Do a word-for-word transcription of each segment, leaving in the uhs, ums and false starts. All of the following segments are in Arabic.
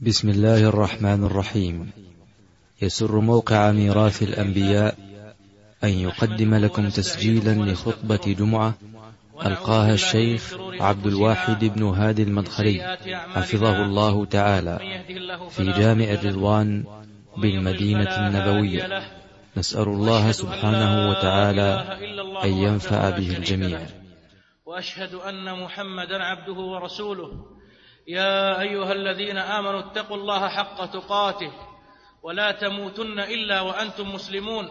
بسم الله الرحمن الرحيم. يسر موقع ميراث الأنبياء أن يقدم لكم تسجيلا لخطبة جمعة ألقاها الشيخ عبد الواحد بن هادي المدخلي حفظه الله تعالى في جامع الرضوان بالمدينة النبوية. نسأل الله سبحانه وتعالى أن ينفع به الجميع. وأشهد أن محمدا عبده ورسوله. يا أيها الذين آمنوا اتقوا الله حق تقاته ولا تموتن إلا وأنتم مسلمون.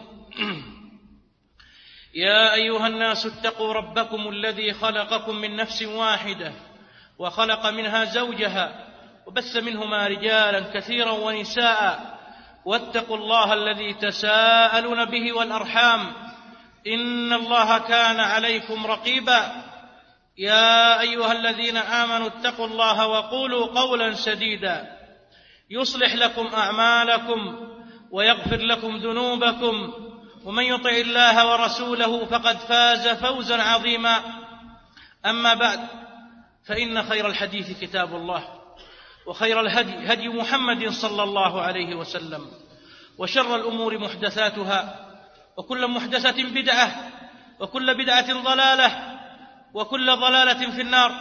يا أيها الناس اتقوا ربكم الذي خلقكم من نفس واحدة وخلق منها زوجها وبث منهما رجالا كثيرا ونساء، واتقوا الله الذي تساءلون به والأرحام إن الله كان عليكم رقيبا. يا أيها الذين آمنوا اتقوا الله وقولوا قولا سديدا يصلح لكم أعمالكم ويغفر لكم ذنوبكم، ومن يطع الله ورسوله فقد فاز فوزا عظيما. أما بعد، فإن خير الحديث كتاب الله، وخير الهدي هدي محمد صلى الله عليه وسلم، وشر الأمور محدثاتها، وكل محدثة بدعة، وكل بدعة ضلالة، وكل ضلالة في النار.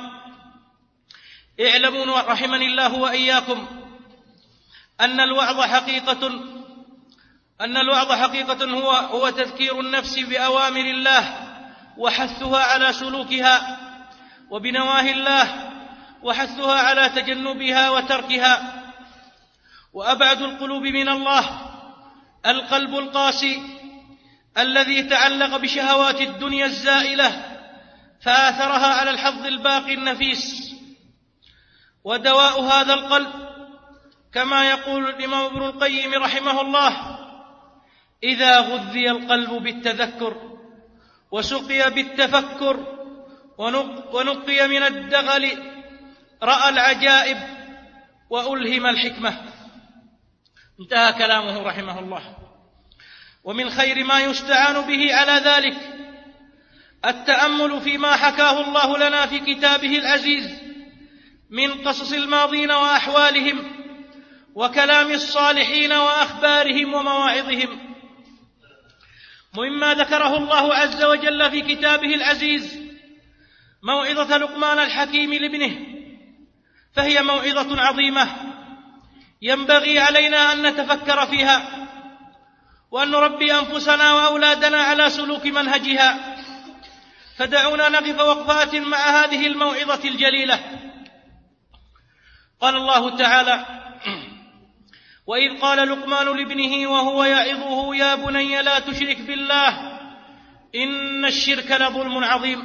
اعلموا رحمني الله وإياكم أن الوعظ حقيقة أن الوعظ حقيقة هو هو تذكير النفس بأوامر الله وحثها على سلوكها، وبنواهي الله وحثها على تجنبها وتركها. وأبعد القلوب من الله القلب القاسي الذي تعلق بشهوات الدنيا الزائلة فآثرها على الحظ الباقي النفيس. ودواء هذا القلب كما يقول الإمام ابن القيم رحمه الله: إذا غذي القلب بالتذكر وسقي بالتفكر ونقي من الدغل رأى العجائب وألهم الحكمة. انتهى كلامه رحمه الله. ومن خير ما يستعان به على ذلك التأمل فيما حكاه الله لنا في كتابه العزيز من قصص الماضين وأحوالهم، وكلام الصالحين وأخبارهم ومواعظهم. مما ذكره الله عز وجل في كتابه العزيز موعظة لقمان الحكيم لابنه، فهي موعظة عظيمة ينبغي علينا أن نتفكر فيها، وأن نربي أنفسنا وأولادنا على سلوك منهجها. فدعونا نقف وقفات مع هذه الموعظة الجليلة. قال الله تعالى: وإذ قال لقمان لابنه وهو يعظه يا بني لا تشرك بالله إن الشرك لظلم عظيم.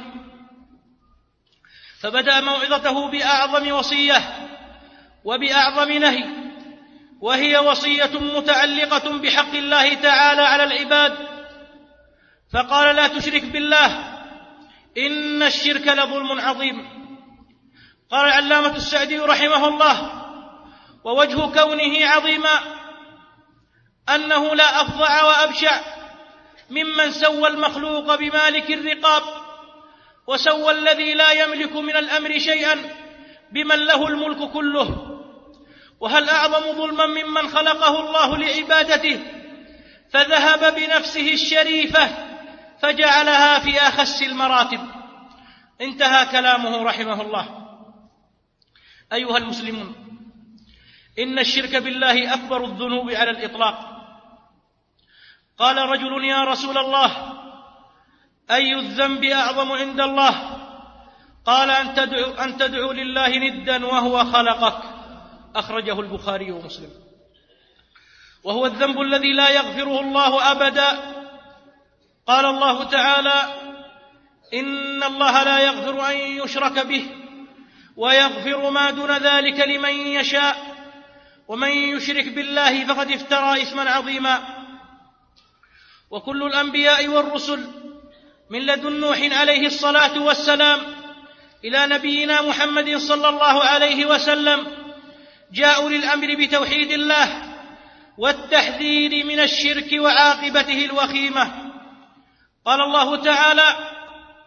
فبدأ موعظته بأعظم وصية وبأعظم نهي، وهي وصية متعلقة بحق الله تعالى على العباد. فقال: لا تشرك بالله إن الشرك لظلم عظيم. قال العلامة السعدي رحمه الله: ووجه كونه عظيما أنه لا أفظع وأبشع ممن سوى المخلوق بمالك الرقاب، وسوى الذي لا يملك من الأمر شيئا بمن له الملك كله. وهل أعظم ظلما ممن خلقه الله لعبادته فذهب بنفسه الشريفة فجعلها في أخس المراتب. انتهى كلامه رحمه الله. أيها المسلمون، إن الشرك بالله أكبر الذنوب على الإطلاق. قال رجل: يا رسول الله، أي الذنب أعظم عند الله؟ قال: أن تدعو, أن تدعو لله ندا وهو خلقك. أخرجه البخاري ومسلم. وهو الذنب الذي لا يغفره الله أبدا. قال الله تعالى: إن الله لا يغفر أن يشرك به ويغفر ما دون ذلك لمن يشاء، ومن يشرك بالله فقد افترى إثما عظيما. وكل الأنبياء والرسل من لدن نوح عليه الصلاة والسلام إلى نبينا محمد صلى الله عليه وسلم جاءوا للأمر بتوحيد الله والتحذير من الشرك وعاقبته الوخيمة. قال الله تعالى: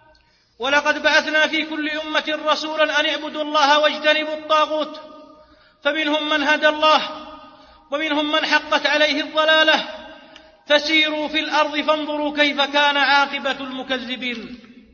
ولقد بعثنا في كل أمة رسولا أن اعبدوا الله واجتنبوا الطاغوت فمنهم من هدى الله ومنهم من حقت عليه الضلالة، فسيروا في الأرض فانظروا كيف كان عاقبة المكذبين.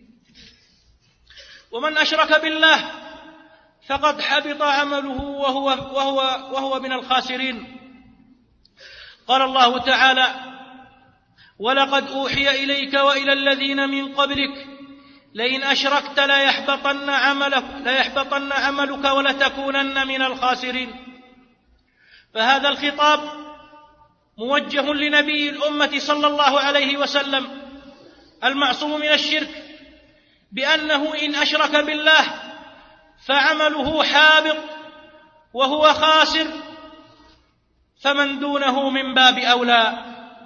ومن أشرك بالله فقد حبط عمله وهو, وهو, وهو من الخاسرين. قال الله تعالى: ولقد أوحي إليك وإلى الذين من قبلك لئن أشركت ليحبطن عملك, ليحبطن عملك ولتكونن من الخاسرين. فهذا الخطاب موجه لنبي الأمة صلى الله عليه وسلم المعصوم من الشرك، بأنه إن أشرك بالله فعمله حابط وهو خاسر، فمن دونه من باب أولى.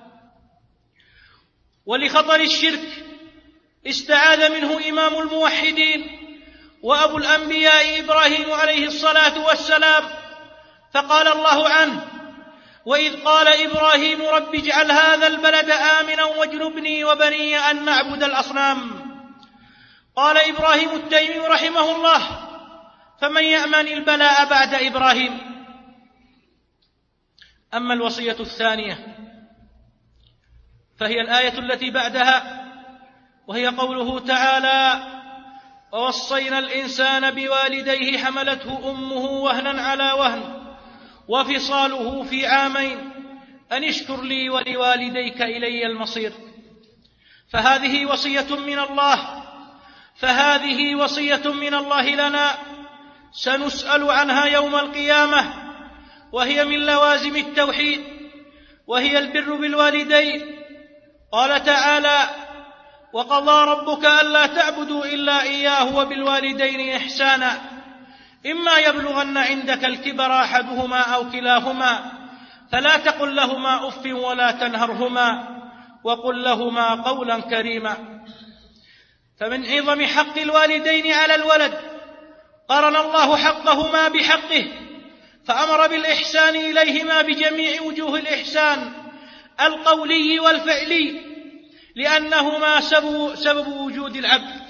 ولخطر الشرك استعاذ منه إمام الموحدين وأبو الأنبياء إبراهيم عليه الصلاة والسلام، فقال الله عنه: وإذ قال إبراهيم رب اجعل هذا البلد آمنا واجنبني وبني أن نعبد الأصنام. قال إبراهيم التيمي رحمه الله: فمن يأمن البلاء بعد إبراهيم؟ أما الوصية الثانية فهي الآية التي بعدها، وهي قوله تعالى: ووصينا الإنسان بوالديه حملته أمه وهنا على وهن وفصاله في عامين أن اشكر لي ولوالديك إلي المصير. فهذه وصية من الله فهذه وصية من الله لنا سنسأل عنها يوم القيامة، وهي من لوازم التوحيد، وهي البر بالوالدين. قال تعالى: وقضى ربك ألا تعبدوا إلا إياه وبالوالدين إحسانا إما يبلغن عندك الكبر أحدهما أو كلاهما فلا تقل لهما أف ولا تنهرهما وقل لهما قولا كريما. فمن عظم حق الوالدين على الولد قرن الله حقهما بحقه، فأمر بالإحسان إليهما بجميع وجوه الإحسان القولي والفعلي، لأنهما سبب, سبب وجود العبد.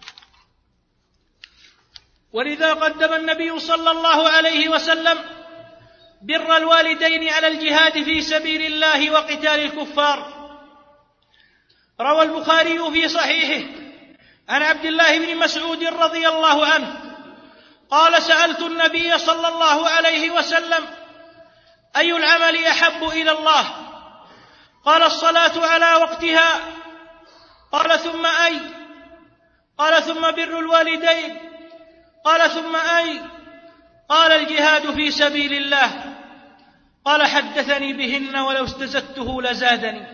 ولذا قدم النبي صلى الله عليه وسلم بر الوالدين على الجهاد في سبيل الله وقتال الكفار. روى البخاري في صحيحه عن عبد الله بن مسعود رضي الله عنه قال: سألت النبي صلى الله عليه وسلم: أي العمل أحب إلى الله؟ قال: الصلاة على وقتها. قال: ثم أي؟ قال: ثم بر الوالدين. قال: ثم أي؟ قال: الجهاد في سبيل الله. قال: حدثني بهن ولو استزدته لزادني.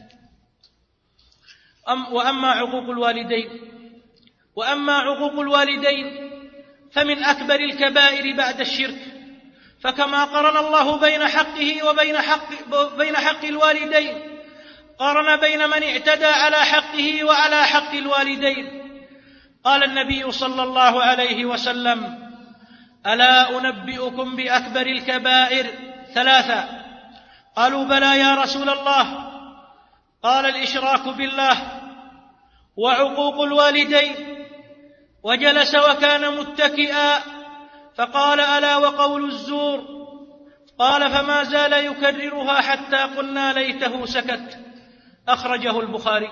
أم وأما عقوق الوالدين وأما عقوق الوالدين فمن أكبر الكبائر بعد الشرك، فكما قرن الله بين حقه وبين حق, بين حق الوالدين قرن بين من اعتدى على حقه وعلى حق الوالدين. قال النبي صلى الله عليه وسلم: ألا أنبئكم بأكبر الكبائر ثلاثة؟ قالوا: بلى يا رسول الله. قال: الإشراك بالله وعقوق الوالدين. وجلس وكان متكئا فقال: ألا وقول الزور. قال: فما زال يكررها حتى قلنا ليته سكت. أخرجه البخاري.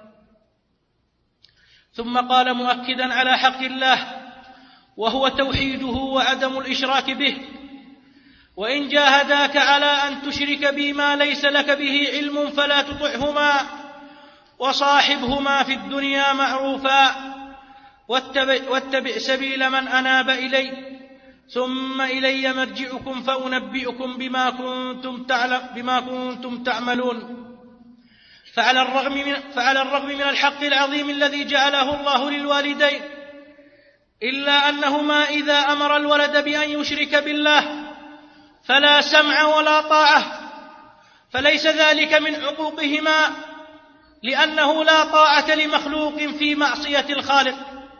ثم قال مؤكدا على حق الله وهو توحيده وعدم الإشراك به: وإن جاهداك على أن تشرك بي ما ليس لك به علم فلا تطعهما وصاحبهما في الدنيا معروفا واتبع, واتبع سبيل من أناب إلي ثم إلي مرجعكم فأنبئكم بما كنتم, تعلم بما كنتم تعملون. فعلى الرغم من, فعلى الرغم من الحق العظيم الذي جعله الله للوالدين، إلا أنهما إذا أمر الولد بأن يشرك بالله فلا سمع ولا طاعة، فليس ذلك من عقوقهما، لأنه لا طاعة لمخلوق في معصية الخالق.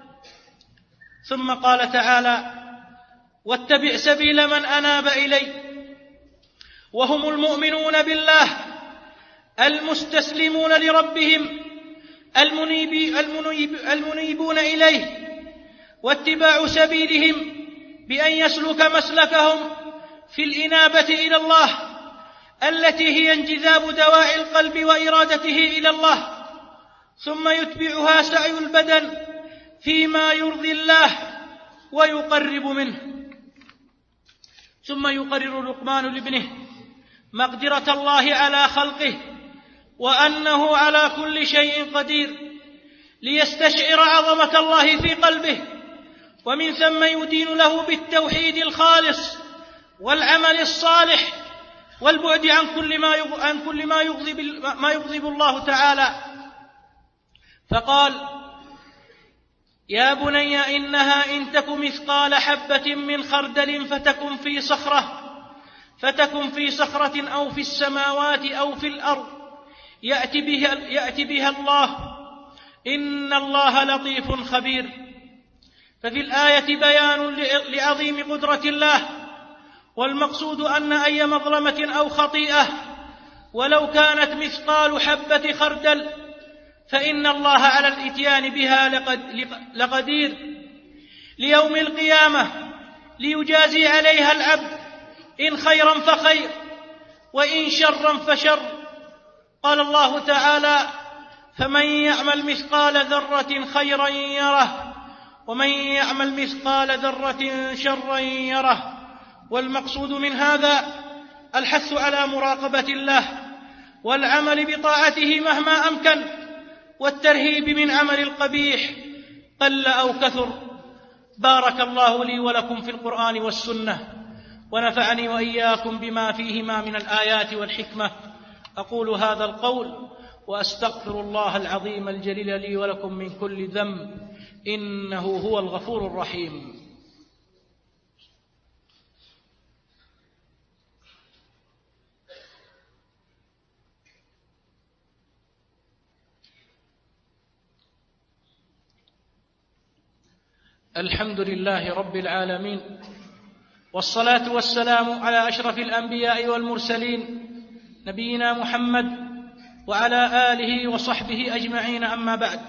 ثم قال تعالى: واتبع سبيل من أناب إلي، وهم المؤمنون بالله المستسلمون لربهم المنيب المنيب المنيبون إليه، واتباع سبيلهم بأن يسلك مسلكهم في الإنابة إلى الله التي هي انجذاب دواعي القلب وإرادته إلى الله، ثم يتبعها سعي البدن فيما يرضي الله ويقرب منه. ثم يقرر لقمان لابنه مقدرة الله على خلقه وأنه على كل شيء قدير، ليستشعر عظمة الله في قلبه، ومن ثم يدين له بالتوحيد الخالص والعمل الصالح والبعد عن كل ما عن كل ما يغضب ما يغضب الله تعالى. فقال: يا بني إنها إن تك مثقال حبة من خردل فتكن في صخرة فتكن في صخرة أو في السماوات أو في الأرض يأتي بها, يأتي بها الله إن الله لطيف خبير. ففي الآية بيان لعظيم قدرة الله، والمقصود أن أي مظلمة أو خطيئة ولو كانت مثقال حبة خردل فإن الله على الإتيان بها لقدير ليوم القيامة ليجازي عليها العبد إن خيرا فخير وإن شرا فشر. قال الله تعالى: فمن يعمل مثقال ذرة خيرا يره ومن يعمل مثقال ذرة شرا يره. والمقصود من هذا الحث على مراقبة الله والعمل بطاعته مهما أمكن، والترهيب من عمل القبيح قل أو كثر. بارك الله لي ولكم في القرآن والسنة، ونفعني وإياكم بما فيهما من الآيات والحكمة. أقول هذا القول وأستغفر الله العظيم الجليل لي ولكم من كل ذنب، إنه هو الغفور الرحيم. الحمد لله رب العالمين، والصلاة والسلام على أشرف الأنبياء والمرسلين نبينا محمد وعلى آله وصحبه أجمعين، أما بعد.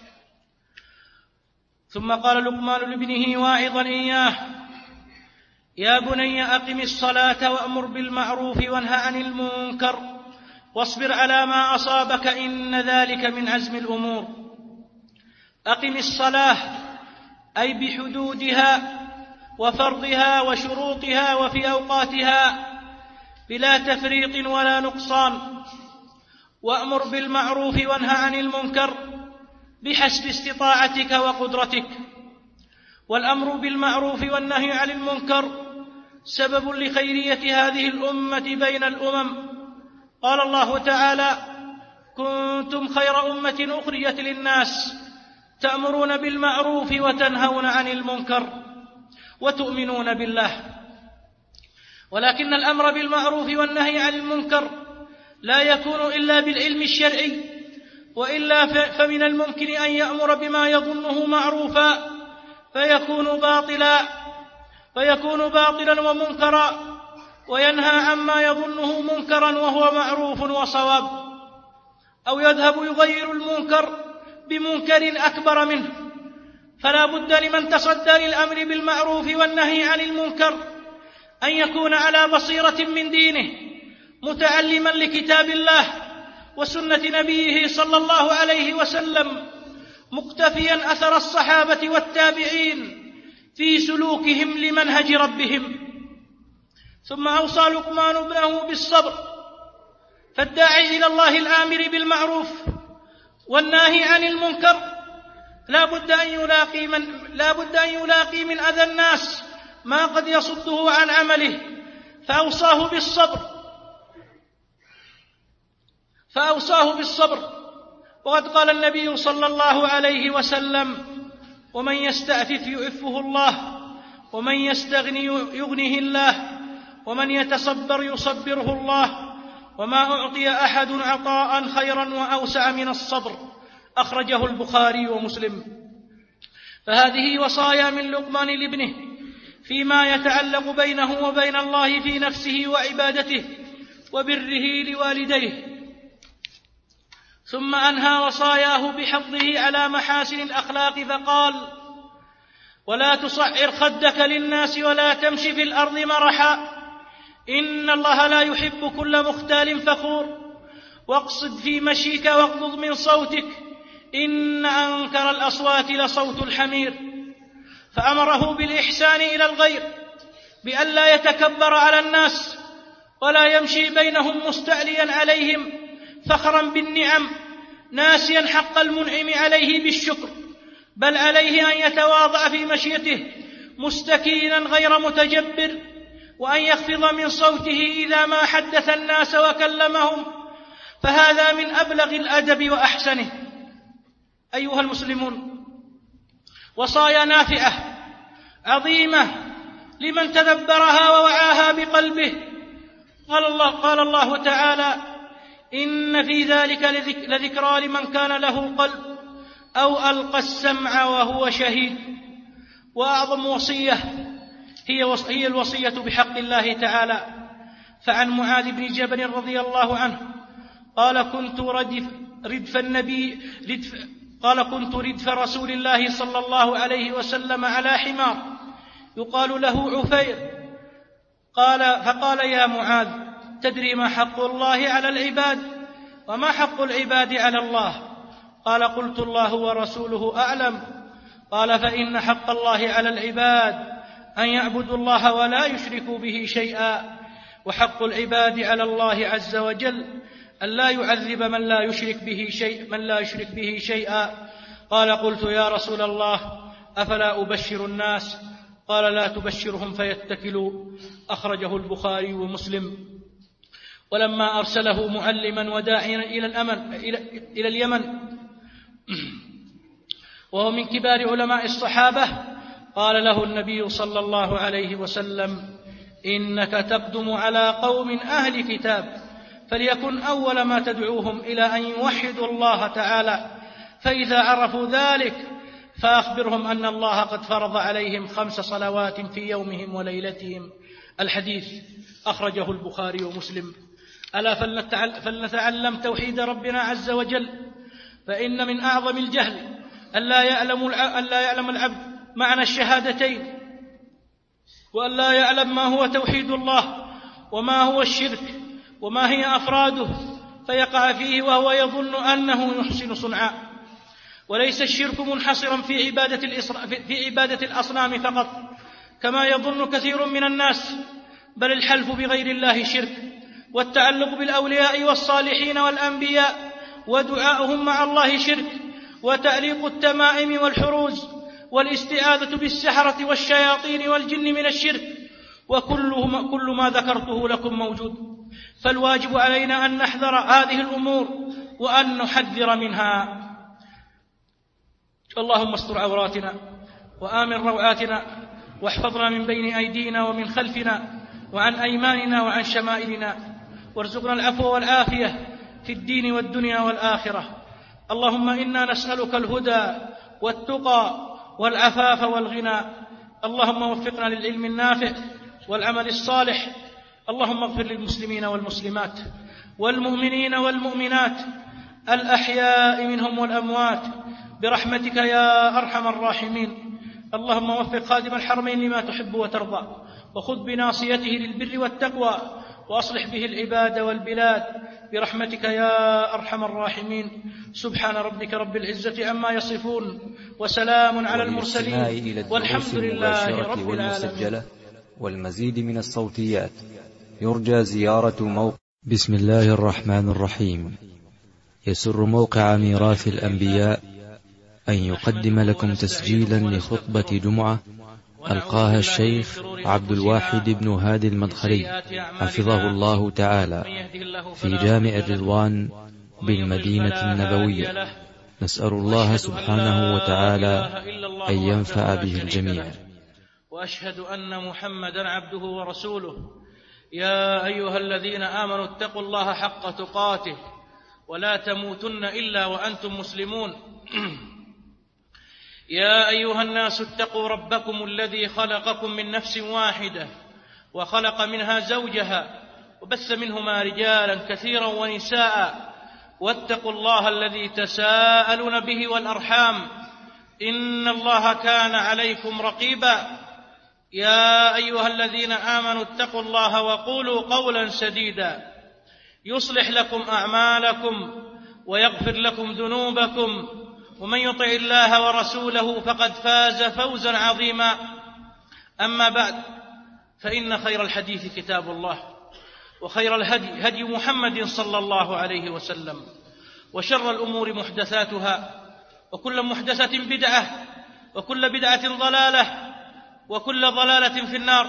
ثم قال لقمان لابنه واعظا إياه: يا بني أقم الصلاة وأمر بالمعروف وانه عن المنكر واصبر على ما أصابك إن ذلك من عزم الأمور. أقم الصلاة أي بحدودها وفرضها وشروطها وفي أوقاتها بلا تفريط ولا نقصان، وأمر بالمعروف وانه عن المنكر بحسب استطاعتك وقدرتك. والأمر بالمعروف والنهي عن المنكر سبب لخيرية هذه الأمة بين الأمم. قال الله تعالى: كنتم خير أمة أخرجت للناس تأمرون بالمعروف وتنهون عن المنكر وتؤمنون بالله. ولكن الأمر بالمعروف والنهي عن المنكر لا يكون إلا بالعلم الشرعي، وإلا فمن الممكن أن يأمر بما يظنه معروفا فيكون باطلا فيكون باطلا ومنكرا، وينهى عما يظنه منكرا وهو معروف وصواب، أو يذهب يغير المنكر بمنكر أكبر منه. فلا بد لمن تصدى للأمر بالمعروف والنهي عن المنكر أن يكون على بصيرة من دينه، متعلما لكتاب الله وسنة نبيه صلى الله عليه وسلم، مقتفيا أثر الصحابة والتابعين في سلوكهم لمنهج ربهم. ثم أوصى لقمان ابنه بالصبر، فالداعي إلى الله الآمر بالمعروف والناهي عن المنكر لا بد أن يلاقي من لا بد أن يلاقي من أذى الناس ما قد يصده عن عمله، فأوصاه بالصبر فأوصاه بالصبر وقد قال النبي صلى الله عليه وسلم: ومن يستعفف يعفه الله، ومن يستغني يغنه الله، ومن يتصبر يصبره الله، وما أعطي أحد عطاء خيرا وأوسع من الصبر. أخرجه البخاري ومسلم. فهذه وصايا من لقمان لابنه فيما يتعلق بينه وبين الله في نفسه وعبادته وبره لوالديه. ثم أنهى وصاياه بحضه على محاسن الأخلاق فقال: ولا تصعر خدك للناس ولا تمشي في الأرض مرحا إن الله لا يحب كل مختال فخور، واقصد في مشيك واغضض من صوتك، إن أنكر الأصوات لصوت الحمير. فأمره بالإحسان إلى الغير، بأن لا يتكبر على الناس ولا يمشي بينهم مستعليا عليهم فخرا بالنعم ناسيا حق المنعم عليه بالشكر، بل عليه أن يتواضع في مشيته مستكينا غير متجبر، وأن يخفض من صوته إذا ما حدث الناس وكلمهم، فهذا من أبلغ الأدب وأحسنه. أيها المسلمون، وصايا نافعة عظيمة لمن تدبرها ووعاها بقلبه. قال الله, قال الله تعالى: إن في ذلك لذكرى لمن كان له قلب أو ألقى السمع وهو شهيد. وأعظم وصية هي الوصية بحق الله تعالى. فعن معاذ بن جبل رضي الله عنه قال: كنت ردف, ردف النبي ردف قال كنت ردف رسول الله صلى الله عليه وسلم على حمار يقال له عفير، قال فقال: يا معاذ، تدري ما حق الله على العباد وما حق العباد على الله؟ قال: قلت: الله ورسوله أعلم. قال: فإن حق الله على العباد أن يعبدوا الله ولا يشركوا به شيئا، وحق العباد على الله عز وجل أن لا يعذب من لا يشرك به شيء من لا يشرك به شيئا. قال: قلت: يا رسول الله، أفلا أبشر الناس؟ قال: لا تبشرهم فيتكلوا. أخرجه البخاري ومسلم. ولما أرسله معلما وداعيا إلى الأمن إلى اليمن، وهو من كبار علماء الصحابة، قال له النبي صلى الله عليه وسلم: إنك تقدم على قوم أهل كتاب، فليكن أول ما تدعوهم إلى أن يوحدوا الله تعالى، فإذا عرفوا ذلك فأخبرهم أن الله قد فرض عليهم خمس صلوات في يومهم وليلتهم. الحديث أخرجه البخاري ومسلم. ألا فلنتعلم توحيد ربنا عز وجل، فإن من أعظم الجهل أن لا يعلم أن لا يعلم العبد معنى الشهادتين، وأن لا يعلم ما هو توحيد الله وما هو الشرك وما هي أفراده، فيقع فيه وهو يظن أنه يحسن صنعا. وليس الشرك منحصرا في عبادة في عبادة الأصنام فقط كما يظن كثير من الناس، بل الحلف بغير الله شرك، والتعلق بالأولياء والصالحين والأنبياء ودعاؤهم مع الله شرك، وتعليق التمائم والحروز والاستعاذة بالسحرة والشياطين والجن من الشرك، وكل كل ما ذكرته لكم موجود. فالواجب علينا أن نحذر هذه الأمور وأن نحذر منها. اللهم استر عوراتنا وآمن روعاتنا، واحفظنا من بين أيدينا ومن خلفنا وعن أيماننا وعن شمائلنا، وارزقنا العفو والعافية في الدين والدنيا والآخرة. اللهم إنا نسألك الهدى والتقى والعفاف والغنى. اللهم وفقنا للعلم النافع والعمل الصالح. اللهم اغفر للمسلمين والمسلمات والمؤمنين والمؤمنات الأحياء منهم والأموات برحمتك يا أرحم الراحمين. اللهم وفق خادم الحرمين لما تحب وترضى، وخذ بناصيته للبر والتقوى، وأصلح به العباد والبلاد برحمتك يا أرحم الراحمين. سبحان ربك رب العزة عما يصفون، وسلام على المرسلين، والحمد لله رب العالمين. والمزيد من الصوتيات يرجى زيارة موقع. بسم الله الرحمن الرحيم. يسر موقع ميراث الأنبياء أن يقدم لكم تسجيلا لخطبة جمعة ألقاها الشيخ عبد الواحد بن هادي المدخلي حفظه الله تعالى في جامع الرضوان بالمدينة النبوية. نسأل الله سبحانه وتعالى أن ينفع به الجميع. وأشهد أن محمدا عبده ورسوله. يا أيها الذين آمنوا اتقوا الله حق تقاته ولا تموتن إلا وأنتم مسلمون. يا أيها الناس اتقوا ربكم الذي خلقكم من نفس واحدة وخلق منها زوجها وبث منهما رجالا كثيرا ونساء، واتقوا الله الذي تساءلون به والأرحام، إن الله كان عليكم رقيبا. يا أيها الذين آمنوا اتقوا الله وقولوا قولا سديدا يصلح لكم أعمالكم ويغفر لكم ذنوبكم ومن يطع الله ورسوله فقد فاز فوزا عظيما. أما بعد، فإن خير الحديث كتاب الله، وخير الهدي هدي محمد صلى الله عليه وسلم، وشر الأمور محدثاتها، وكل محدثة بدعة، وكل بدعة ضلالة، وكل ضلالة في النار.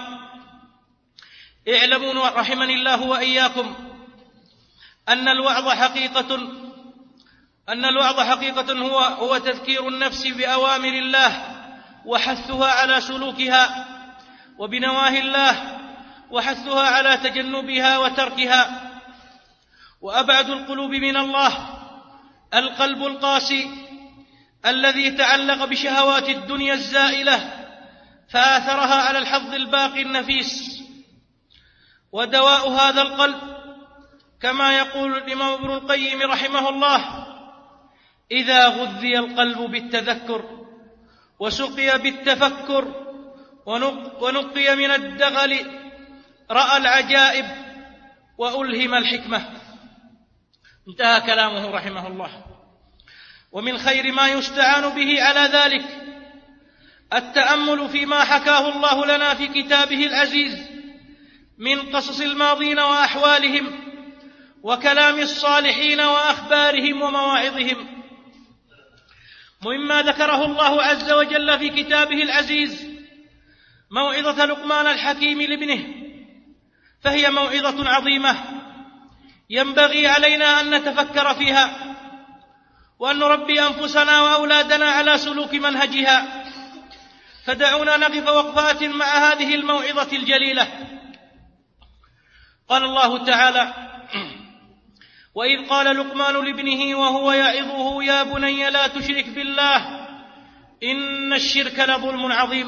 اعلموا رحمني الله وإياكم أن الوعظ حقيقة أن الوعظ حقيقة هو هو تذكير النفس بأوامر الله وحثها على سلوكها، وبنواهي الله وحثها على تجنبها وتركها. وأبعد القلوب من الله القلب القاسي الذي تعلق بشهوات الدنيا الزائلة فآثرها على الحظ الباقي النفيس. ودواء هذا القلب كما يقول الإمام ابن القيم رحمه الله: إذا غذي القلب بالتذكر وسقي بالتفكر ونقي من الدغل رأى العجائب وألهم الحكمة. انتهى كلامه رحمه الله. ومن خير ما يستعان به على ذلك التأمل فيما حكاه الله لنا في كتابه العزيز من قصص الماضين وأحوالهم، وكلام الصالحين وأخبارهم ومواعظهم. ومما ذكره الله عز وجل في كتابه العزيز موعظة لقمان الحكيم لابنه، فهي موعظة عظيمة ينبغي علينا أن نتفكر فيها، وأن نربي أنفسنا وأولادنا على سلوك منهجها. فدعونا نقف وقفات مع هذه الموعظة الجليلة. قال الله تعالى: وإذ قال لقمان لابنه وهو يعظه يا بني لا تشرك بالله إن الشرك لظلم عظيم.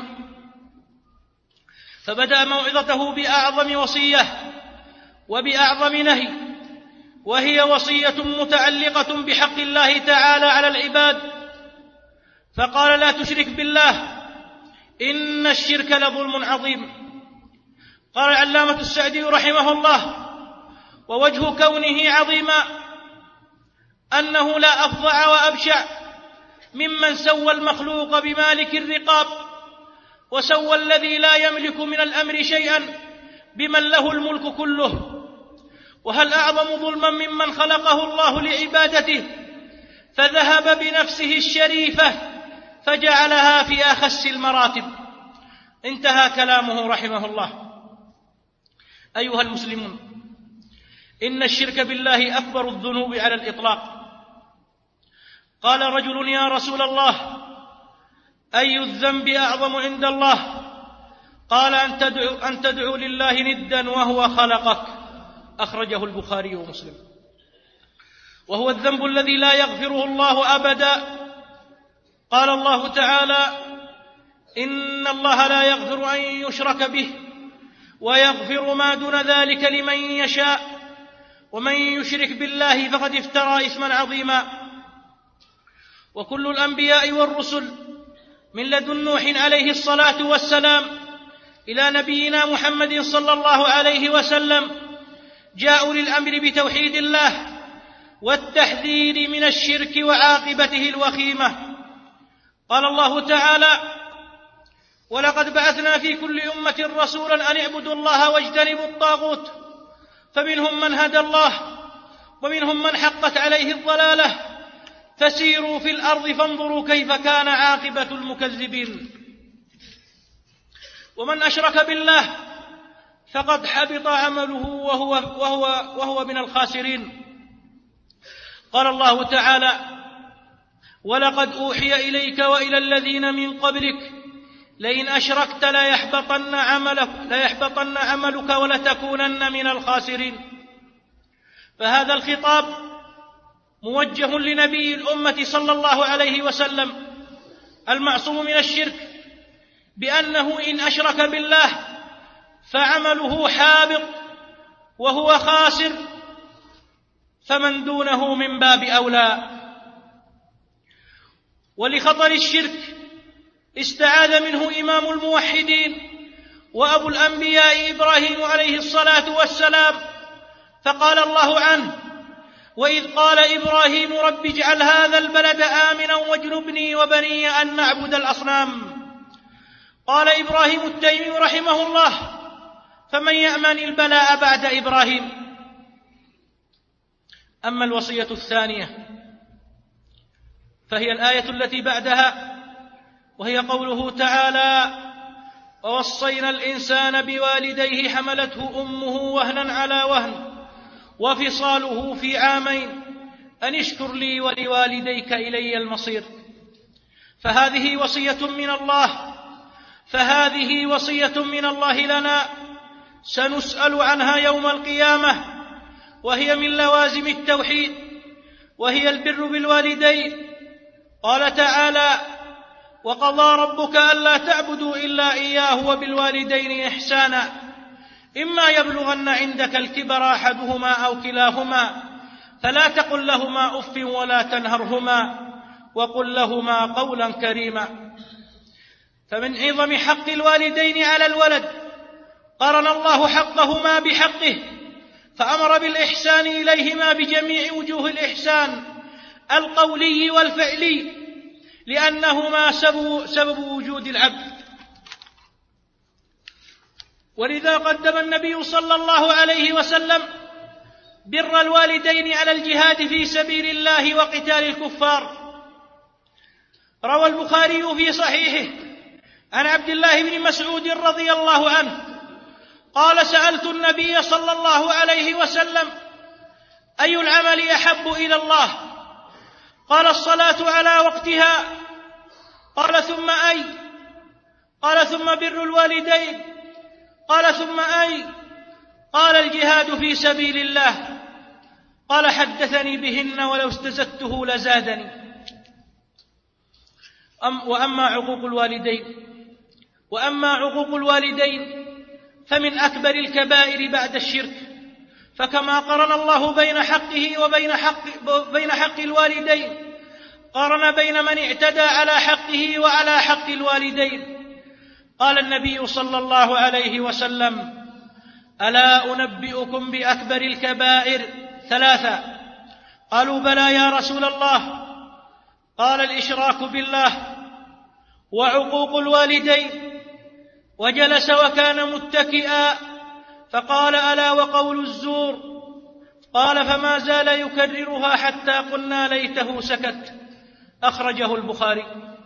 فبدأ موعظته بأعظم وصية وبأعظم نهي، وهي وصية متعلقة بحق الله تعالى على العباد، فقال: لا تشرك بالله إن الشرك لظلم عظيم. قال العلامة السعدي رحمه الله: ووجه كونه عظيما أنه لا أفظع وأبشع ممن سوى المخلوق بمالك الرقاب، وسوى الذي لا يملك من الأمر شيئا بمن له الملك كله. وهل أعظم ظلما ممن خلقه الله لعبادته فذهب بنفسه الشريفة فجعلها في أخس المراتب. انتهى كلامه رحمه الله. أيها المسلمون، إن الشرك بالله أكبر الذنوب على الإطلاق. قال رجل: يا رسول الله، أي الذنب أعظم عند الله؟ قال: أن تدعو, أن تدعو لله ندا وهو خلقك. أخرجه البخاري ومسلم. وهو الذنب الذي لا يغفره الله أبدا. قال الله تعالى: إن الله لا يغفر أن يشرك به ويغفر ما دون ذلك لمن يشاء، ومن يشرك بالله فقد افترى إثما عظيما. وكل الأنبياء والرسل من لدن نوح عليه الصلاة والسلام إلى نبينا محمد صلى الله عليه وسلم جاءوا للأمر بتوحيد الله والتحذير من الشرك وعاقبته الوخيمة. قال الله تعالى: ولقد بعثنا في كل أمة رسولا أن اعبدوا الله واجتنبوا الطاغوت، فمنهم من هدى الله ومنهم من حقت عليه الضلالة، فسيروا في الأرض فانظروا كيف كان عاقبة المكذبين. ومن أشرك بالله فقد حبط عمله وهو, وهو, وهو من الخاسرين. قال الله تعالى: ولقد أوحي إليك وإلى الذين من قبلك لئن أشركت ليحبطن عملك, ليحبطن عملك ولتكونن من الخاسرين. فهذا الخطاب موجه لنبي الأمة صلى الله عليه وسلم المعصوم من الشرك، بأنه إن أشرك بالله فعمله حابط وهو خاسر، فمن دونه من باب أولى. ولخطر الشرك استعاذ منه إمام الموحدين وأبو الأنبياء إبراهيم عليه الصلاة والسلام، فقال الله عنه: وإذ قال إبراهيم رب اجعل هذا البلد آمنا واجنبني وبني أن نعبد الأصنام. قال إبراهيم التيمي رحمه الله: فمن يأمن البلاء بعد إبراهيم؟ أما الوصية الثانية فهي الآية التي بعدها، وهي قوله تعالى: ووصينا الإنسان بوالديه حملته أمه وهنا على وهن وفصاله في عامين أن اشكر لي ولوالديك إلي المصير. فهذه وصية من الله فهذه وصية من الله لنا سنسأل عنها يوم القيامة، وهي من لوازم التوحيد، وهي البر بالوالدين. قال تعالى: وقضى ربك ألا تعبدوا إلا إياه وبالوالدين إحسانا إما يبلغن عندك الكبر أحدهما أو كلاهما فلا تقل لهما أف ولا تنهرهما وقل لهما قولا كريما. فمن عظم حق الوالدين على الولد قرن الله حقهما بحقه، فأمر بالإحسان إليهما بجميع وجوه الإحسان القولي والفعلي، لأنهما سبب, سبب وجود العبد. ولذا قدم النبي صلى الله عليه وسلم بر الوالدين على الجهاد في سبيل الله وقتال الكفار. روى البخاري في صحيحه عن عبد الله بن مسعود رضي الله عنه قال: سألت النبي صلى الله عليه وسلم: أي العمل أحب إلى الله؟ قال: الصلاة على وقتها. قال: ثم أي؟ قال: ثم بر الوالدين. قال: ثم أي؟ قال: الجهاد في سبيل الله. قال: حدثني بهن ولو استزدته لزادني. أم وأما عقوق الوالدين وأما عقوق الوالدين فمن أكبر الكبائر بعد الشرك، فكما قرن الله بين حقه وبين حق, بين حق الوالدين قرن بين من اعتدى على حقه وعلى حق الوالدين. قال النبي صلى الله عليه وسلم: ألا أنبئكم بأكبر الكبائر ثلاثة؟ قالوا: بلى يا رسول الله. قال: الإشراك بالله وعقوق الوالدين. وجلس وكان متكئا فقال: ألا وقول الزور. قال: فما زال يكررها حتى قلنا ليته سكت. أخرجه البخاري.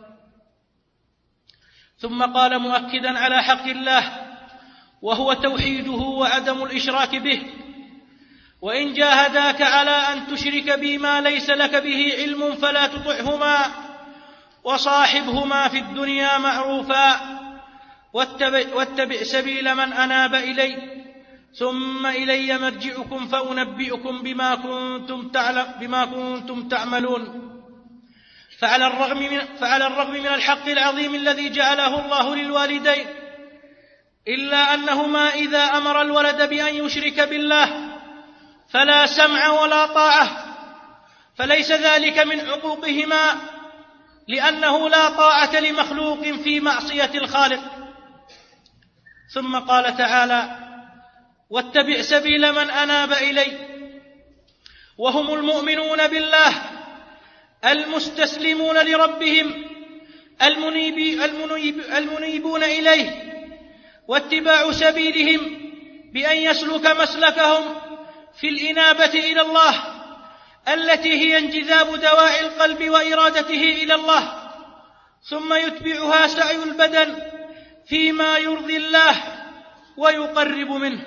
ثم قال مؤكدا على حق الله وهو توحيده وعدم الإشراك به: وإن جاهداك على أن تشرك بي ما ليس لك به علم فلا تطعهما وصاحبهما في الدنيا معروفا واتبع, واتبع سبيل من أناب إلي ثم إلي مرجعكم فأنبئكم بما كنتم, تعلم بما كنتم تعملون. فعلى الرغم من, فعلى الرغم من الحق العظيم الذي جعله الله للوالدين، إلا أنهما إذا أمر الولد بأن يشرك بالله فلا سمع ولا طاعة، فليس ذلك من عقوقهما، لأنه لا طاعة لمخلوق في معصية الخالق. ثم قال تعالى: واتبع سبيل من أناب إلي، وهم المؤمنون بالله المستسلمون لربهم المنيب المنيب المنيبون إليه، واتباع سبيلهم بأن يسلك مسلكهم في الإنابة إلى الله التي هي انجذاب دواعي القلب وإرادته إلى الله، ثم يتبعها سعي البدن فيما يرضي الله ويقرب منه.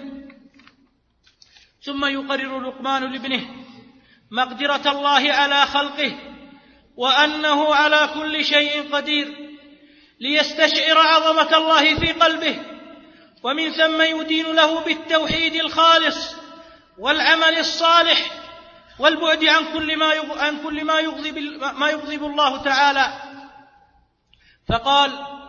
ثم يقرر لقمان لابنه مقدرة الله على خلقه وأنه على كل شيء قدير، ليستشعر عظمة الله في قلبه، ومن ثم يدين له بالتوحيد الخالص والعمل الصالح والبعد عن كل ما عن كل ما يغضب ما يغضب الله تعالى. فقال: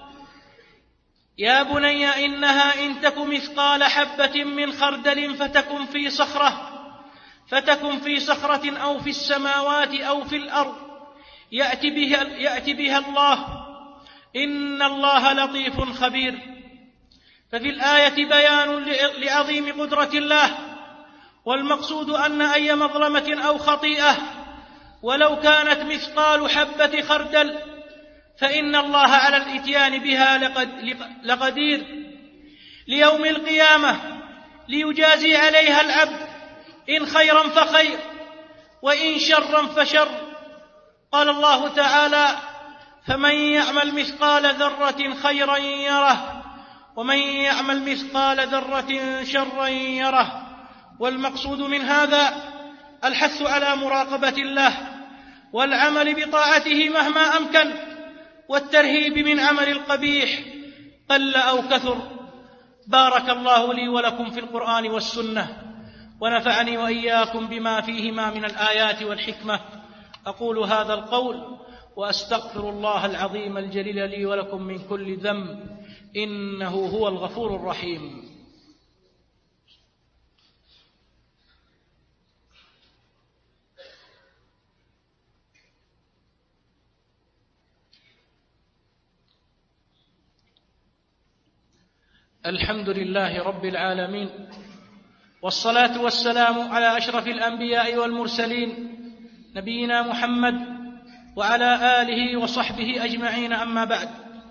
يا بني إنها إن تك مثقال حبة من خردل فتكن في صخرة فتكن في صخرة أو في السماوات أو في الأرض يأتي بها, يأتي بها الله إن الله لطيف خبير. ففي الآية بيان لعظيم قدرة الله، والمقصود أن أي مظلمة أو خطيئة ولو كانت مثقال حبة خردل فإن الله على الإتيان بها لقدير ليوم القيامة ليجازي عليها العبد إن خيرا فخير وإن شرا فشر. قال الله تعالى: فمن يعمل مثقال ذرة خيرا يره ومن يعمل مثقال ذرة شرا يره. والمقصود من هذا الحث على مراقبة الله والعمل بطاعته مهما أمكن، والترهيب من عمل القبيح قل أو كثر. بارك الله لي ولكم في القرآن والسنة، ونفعني وإياكم بما فيهما من الآيات والحكمة. أقول هذا القول وأستغفر الله العظيم الجليل لي ولكم من كل ذنب، إنه هو الغفور الرحيم. الحمد لله رب العالمين، والصلاة والسلام على أشرف الأنبياء والمرسلين نبينا محمد وعلى آله وصحبه أجمعين، أما بعد.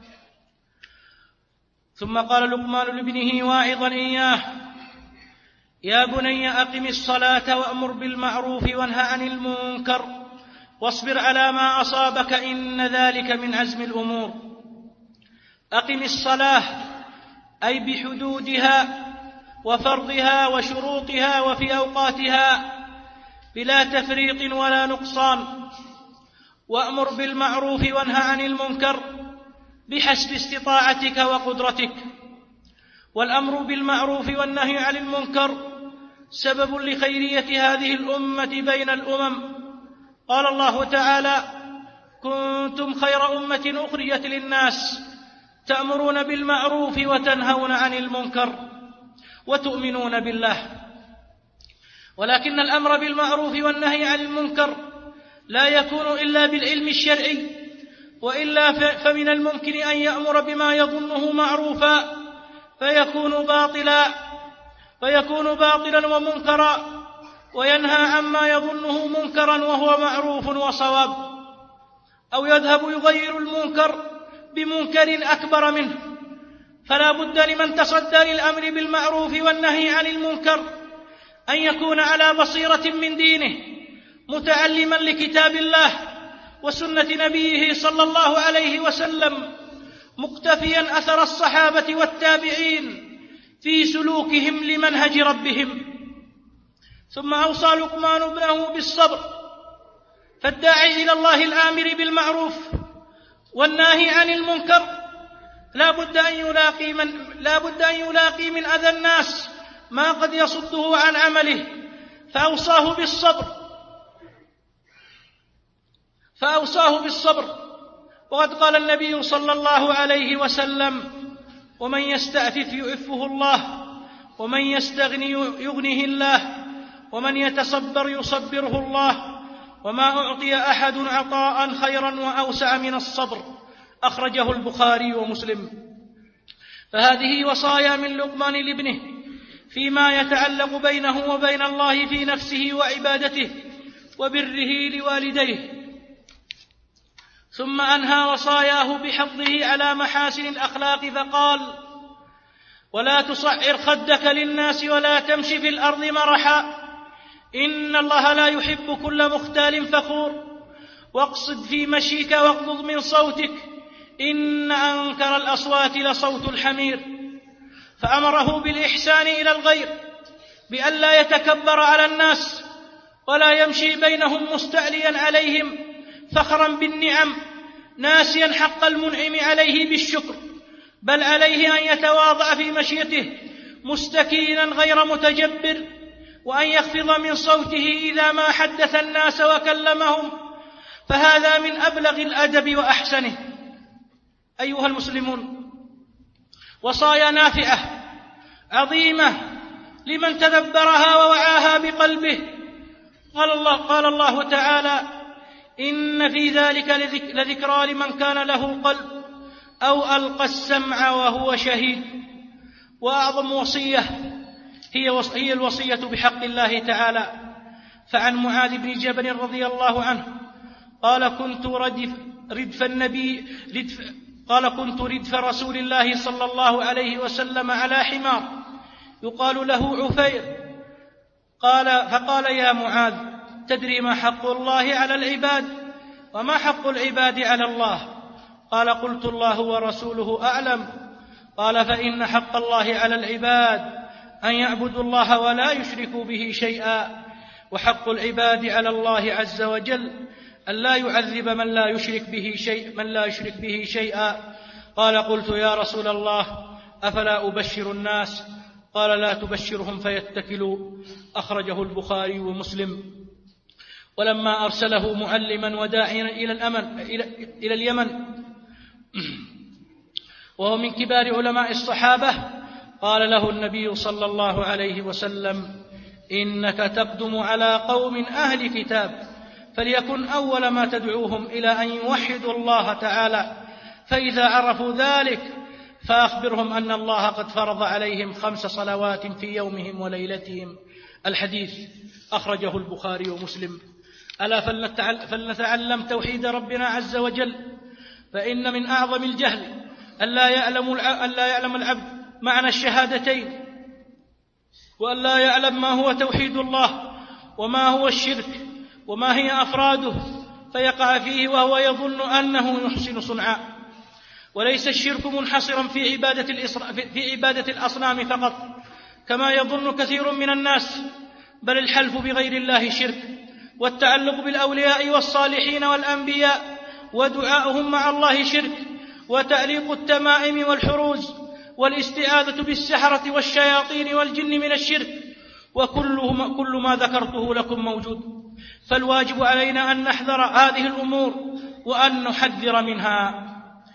ثم قال لقمان لابنه واعظا إياه: يا بني أقم الصلاة وأمر بالمعروف وانه عن المنكر واصبر على ما أصابك إن ذلك من عزم الأمور. أقم الصلاة أي بحدودها وفرضها وشروطها وفي أوقاتها بلا تفريط ولا نقصان، وأمر بالمعروف وانه عن المنكر بحسب استطاعتك وقدرتك. والأمر بالمعروف والنهي عن المنكر سبب لخيرية هذه الأمة بين الأمم. قال الله تعالى: كنتم خير أمة أخرجت للناس تأمرون بالمعروف وتنهون عن المنكر وتؤمنون بالله. ولكن الأمر بالمعروف والنهي عن المنكر لا يكون إلا بالعلم الشرعي، وإلا فمن الممكن أن يأمر بما يظنه معروفا فيكون باطلا فيكون باطلا ومنكرا، وينهى عما يظنه منكرا وهو معروف وصواب، أو يذهب يغير المنكر بمنكر أكبر منه. فلا بد لمن تصدى للأمر بالمعروف والنهي عن المنكر أن يكون على بصيرة من دينه، متعلما لكتاب الله وسنة نبيه صلى الله عليه وسلم، مقتفيا أثر الصحابة والتابعين في سلوكهم لمنهج ربهم. ثم أوصى لقمان ابنه بالصبر، فالداعي إلى الله الآمر بالمعروف والناهي عن المنكر لا بد أن يلاقي من, لا بد أن يلاقي من أذى الناس ما قد يصده عن عمله، فأوصاه بالصبر فأوصاه بالصبر وقد قال النبي صلى الله عليه وسلم: ومن يستعفف يعفه الله، ومن يستغني يغنه الله، ومن يتصبر يصبره الله، وما أعطي أحد عطاء خيرا وأوسع من الصبر. أخرجه البخاري ومسلم. فهذه وصايا من لقمان لابنه فيما يتعلق بينه وبين الله في نفسه وعبادته وبره لوالديه. ثم أنهى وصاياه بحضه على محاسن الأخلاق فقال: ولا تصعر خدك للناس ولا تمشي في الأرض مرحا، إن الله لا يحب كل مختال فخور، واقصد في مشيك واغضض من صوتك، إن أنكر الأصوات لصوت الحمير. فأمره بالإحسان إلى الغير بألا يتكبر على الناس ولا يمشي بينهم مستعليا عليهم فخرا بالنعم ناسيا حق المنعم عليه بالشكر، بل عليه أن يتواضع في مشيته مستكينا غير متجبر، وأن يخفض من صوته إذا ما حدث الناس وكلمهم، فهذا من أبلغ الأدب وأحسنه. أيها المسلمون، وصايا نافعة عظيمة لمن تدبرها ووعاها بقلبه. قال الله, قال الله تعالى: إن في ذلك لذكرى لمن كان له قلب أو ألقى السمع وهو شهيد. وأعظم وصية هي هي الوصية بحق الله تعالى. فعن معاذ بن جبل رضي الله عنه قال كنت ردف, ردف النبي ردف قال كنت ردف رسول الله صلى الله عليه وسلم على حمار يقال له عفير، قال فقال يا معاذ تدري ما حق الله على العباد وما حق العباد على الله؟ قال قلت الله ورسوله أعلم. قال فإن حق الله على العباد أن يعبدوا الله ولا يشركوا به شيئا، وحق العباد على الله عز وجل أن لا يعذب من لا يشرك به شيء من لا يشرك به شيئا. قال قلت يا رسول الله أفلا أبشر الناس؟ قال لا تبشرهم فيتكلوا. أخرجه البخاري ومسلم. ولما أرسله معلما وداعيا إلى الأمن إلى, إلى اليمن وهو من كبار علماء الصحابة، قال له النبي صلى الله عليه وسلم إنك تقدم على قوم أهل كتاب، فليكن أول ما تدعوهم إلى أن يوحدوا الله تعالى، فإذا عرفوا ذلك فأخبرهم أن الله قد فرض عليهم خمس صلوات في يومهم وليلتهم. الحديث أخرجه البخاري ومسلم. ألا فلنتعلم توحيد ربنا عز وجل، فإن من أعظم الجهل أن لا يعلم أن لا يعلم العبد معنى الشهادتين، وأن لا يعلم ما هو توحيد الله وما هو الشرك وما هي أفراده، فيقع فيه وهو يظن أنه يحسن صنعا. وليس الشرك منحصرا في عبادة في عبادة الأصنام فقط كما يظن كثير من الناس، بل الحلف بغير الله شرك، والتعلق بالأولياء والصالحين والأنبياء ودعاؤهم مع الله شرك، وتعليق التمائم والحروز والاستعاذة بالسحرة والشياطين والجن من الشرك، وكل كل ما ذكرته لكم موجود. فالواجب علينا أن نحذر هذه الأمور وأن نحذر منها.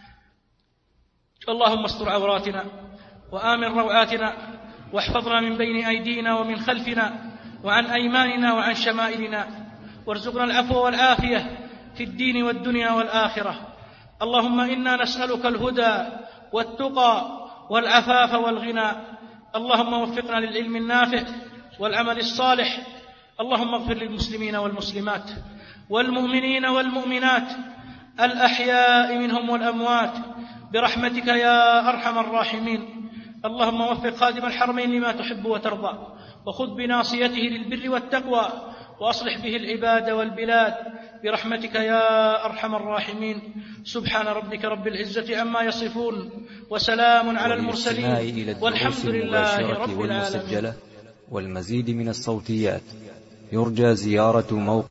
اللهم استر عوراتنا وآمن روعاتنا، واحفظنا من بين أيدينا ومن خلفنا وعن أيماننا وعن شمائلنا، وارزقنا العفو والعافية في الدين والدنيا والآخرة. اللهم إنا نسألك الهدى والتقى والعفاف والغنى. اللهم وفقنا للعلم النافع والعمل الصالح. اللهم اغفر للمسلمين والمسلمات والمؤمنين والمؤمنات الأحياء منهم والأموات برحمتك يا أرحم الراحمين. اللهم وفق خادم الحرمين لما تحب وترضى، وخذ بناصيته للبر والتقوى، وأصلح به العباد والبلاد برحمتك يا أرحم الراحمين. سبحان ربك رب العزة عما يصفون، وسلام على المرسلين، والحمد لله رب العالمين. والمزيد من الصوتيات يرجى زيارة موقع